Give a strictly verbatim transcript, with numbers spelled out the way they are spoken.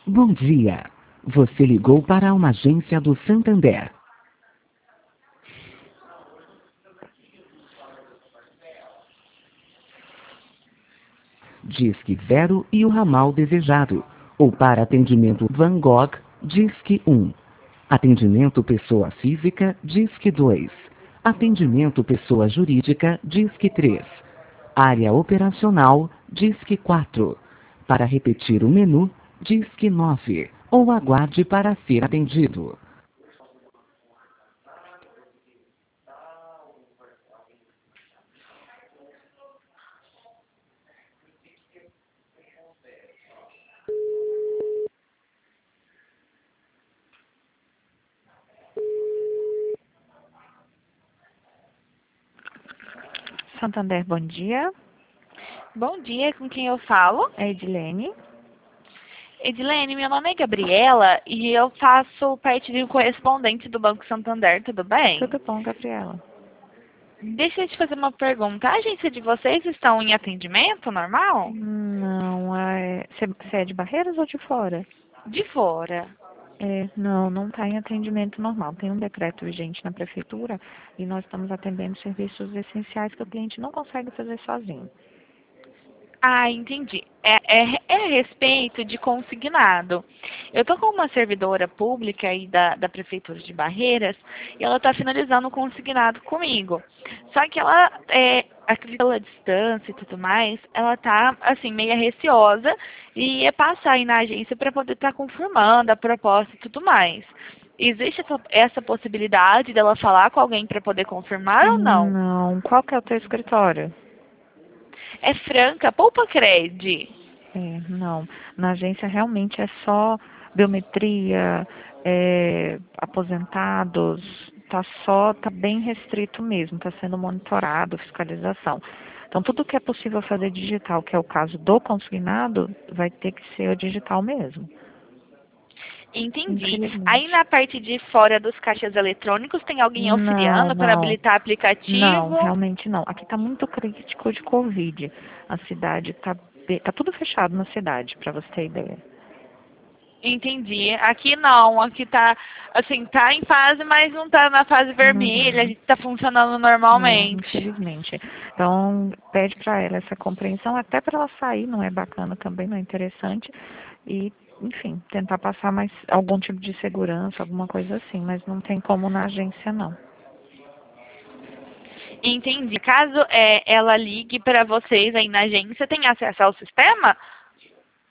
Bom dia. Você ligou para uma agência do Santander. Disque zero e o ramal desejado. Ou para atendimento Van Gogh, Disque um. Atendimento pessoa física, Disque dois. Atendimento pessoa jurídica, Disque três. Área operacional, Disque quatro. Para repetir o menu, Disque nove. Ou aguarde para ser atendido. Santander, bom dia. Bom dia, com quem eu falo? É Edilene. Edilene, meu nome é Gabriela e eu faço parte de um correspondente do Banco Santander, tudo bem? Tudo bom, Gabriela? Deixa eu te fazer uma pergunta. A agência de vocês estão em atendimento normal? Não, é... você é de Barreiras ou de fora? De fora. É, não, não está em atendimento normal. Tem um decreto vigente na prefeitura e nós estamos atendendo serviços essenciais que o cliente não consegue fazer sozinho. Ah, entendi. É, é, é a respeito de consignado. Eu estou com uma servidora pública aí da, da Prefeitura de Barreiras e ela está finalizando o consignado comigo. Só que ela, é, acredito pela distância e tudo mais, ela está, assim, meio receosa e ia passar aí na agência para poder estar tá confirmando a proposta e tudo mais. Existe essa, essa possibilidade dela falar com alguém para poder confirmar ou não? Não. Qual que é o teu escritório? É Franca, Poupa Cred. É, não. Na agência realmente é só biometria, é, aposentados, tá só, tá bem restrito mesmo, está sendo monitorado, fiscalização. Então tudo que é possível fazer digital, que é o caso do consignado, vai ter que ser o digital mesmo. Entendi. Aí Infelizmente. na parte de fora dos caixas eletrônicos tem alguém Não, auxiliando para não. habilitar Não, aplicativo? realmente não. Aqui está muito crítico de Covid. A cidade está tá tudo fechado na cidade, para você ter ideia. Entendi. Aqui não, aqui tá, assim, tá em fase, mas não tá na fase vermelha, a Uhum. gente tá funcionando É, normalmente. infelizmente. Então, pede para ela essa compreensão, até para ela sair, não é bacana também, não é interessante. E, enfim, tentar passar mais algum tipo de segurança, alguma coisa assim, mas não tem como na agência, não. Entendi. Caso é, ela ligue para vocês aí na agência, tem acesso ao sistema?